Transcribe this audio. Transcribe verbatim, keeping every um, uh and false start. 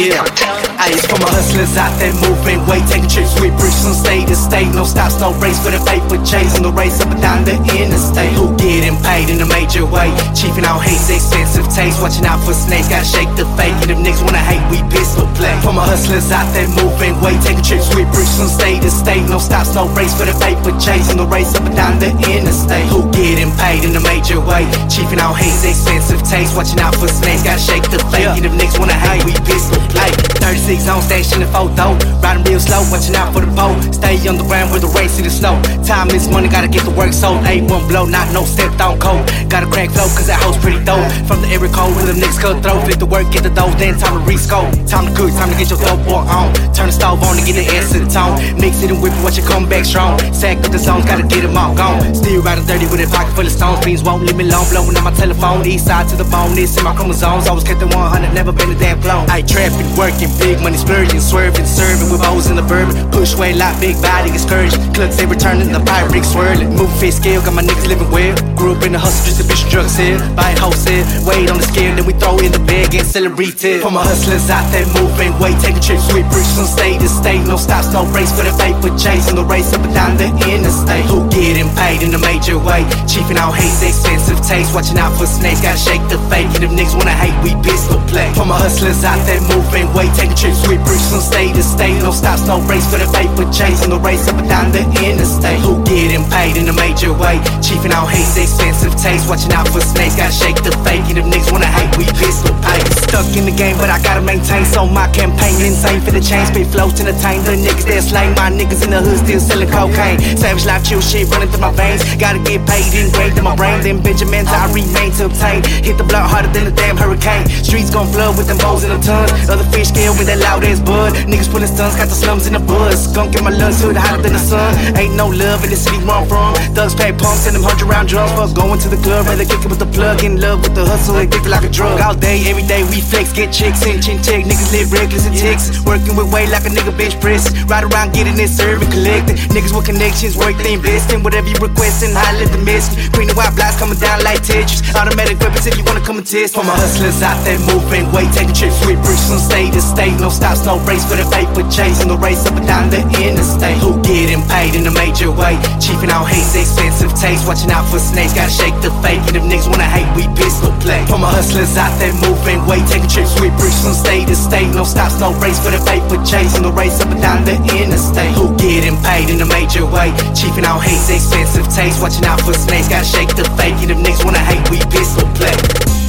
Yeah, ayy, it's for my hustlers out there moving weight, taking trips with bricks from state to state. No stops, no race for the paper chase. On the race up and down the interstate. Who getting paid in a major way? Chiefing out hate's expensive taste. Watching out for snakes, gotta shake the fake. And if niggas wanna hate, we pistol play. For my hustlers out there moving weight, taking trips with bricks from state to state. No stops, no race for the paper chase. On the race up and down the interstate. Who getting paid in a major way? Chiefing out hate's expensive taste. Watching out for snakes, gotta shake the fake. And if niggas wanna hate, we pistol play. thirty-six on station in photo, riding real slow, watching out for the pole. Stay on the ground with the race in the snow. Time is money, gotta get the work sold. A one blow, not no stepped on code. Gotta crack flow, cause that hoe's pretty dope. From the area code, with them niggas cut throat. Flip the work, get the dough, then time to rescope. Time to cook, time to get your dope boy on. Turn the stove on to get the ass to the tone. Mix it and whip it, watch it come back strong. Sack with the songs, gotta get them all gone. Still riding dirty with a pocket full of stones. Beans won't leave me alone, blowing on my telephone. East side to the bone, this in my chromosomes. Always kept the one hundred, never been a damn clone. I trapping, working, big money splurging, swerving, serving with hoes in the bourbon. Push way lot, big body excursion. Clucks they returning, the pirate swirling. Move face scale, got my niggas living well. Grew up in the hustle, just a bitch drug sale. Buy wholesale, weight on the scale, then we throw in the bag and sell it retail. For my hustlers out there moving weight, taking trips with bricks from state to state. No stops, no race for the paper chase. On the race up and down the interstate. Who getting paid in a major way? Chiefing out hate's expensive taste. Watching out for snakes, gotta shake the fake. And if niggas wanna hate, we pistol play. For my hustlers out there moving weight, taking trips with bricks from state to state. No stops, no race for the paper chase. On the race up and down the interstate. Who getting paid in a major way? Chiefing out hate's expensive taste. Watching out for snakes, gotta shake the fake. And if niggas wanna hate, we pistol pay. Stuck in the game, but I gotta maintain. So my campaign insane for the chain. Spit flows to entertain the niggas that slang. My niggas in the hood still selling cocaine. Savage life, chill shit running through my veins. Gotta get paid, engraved in my brain. Then Benjamins I remain to obtain. Hit the block harder than a damn hurricane. Streets gon' flood with them bows in the tons. Other fish scale with that loud ass bud. Niggas pulling stunts, got the slums in the buzz. Skunk in my lungs, hood hotter than the sun. Ain't no love in the city where I'm from. Thugs pack pumps and them hundred round drums. Fuck going to the club, rather kick it with the plug. In love with the hustle, addicted like a drug. All day, every day we flex, get chicks in chin check. Niggas live reckless in Texas. Working with weight like a nigga bench press. Ride around getting it, serving, collecting. Niggas with connections, work they investing. Whatever you requesting, I live the mission. Queen of white blocks coming down like Tetris. Automatic weapons if you wanna come and test. For my hustlers out there moving weight, taking trips with bricks from state to state. No stops, no race for the paper chase. On the race up and down the interstate. Who getting paid in a major way? Chiefing out hate's expensive taste. Watching out for snakes, gotta shake the fake. And if niggas wanna hate, we pistol play. For my hustlers out there moving weight, taking trips with bricks from state to state. No stops, no race for the paper chase. On the race up and down the interstate. Who getting paid in a major way? Chiefing out hate's expensive taste. Watching out for snakes, gotta shake the fake. And if niggas wanna hate, we pistol play.